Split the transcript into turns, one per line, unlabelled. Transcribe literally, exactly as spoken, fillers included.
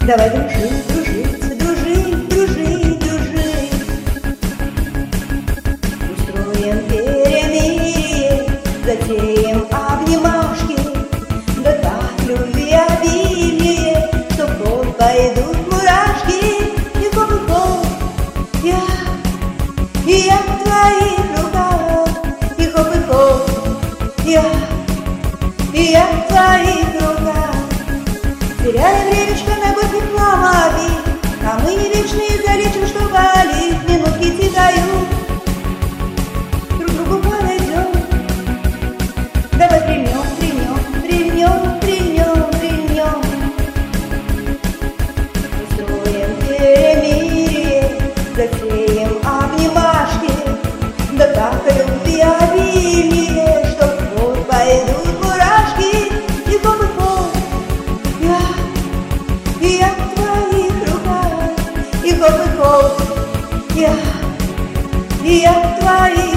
Давай дружить, дружить, дружить, дружить, дружить. Устроим перемирие, затеем обнимашки. Да так любви обилие, что в ход пойдут мурашки. И хоп, и хоп, я, и я в твоих руках. И хоп, и хоп, я, и я в твоих руках. Теряя времечко на год и плавави, а мы не вечные залечим, что болит. Минутки тягают, друг другу подойдем. Давай прильнем, прильнем, прильнем, прильнем, прильнем. Устроим перемирие, затеем обнимашки. Да так любви обилие, что в ход пойдут мурашки. И хоп, и хоп, я, и я в твоих руках. И хоп, и хоп, я, и я в твоих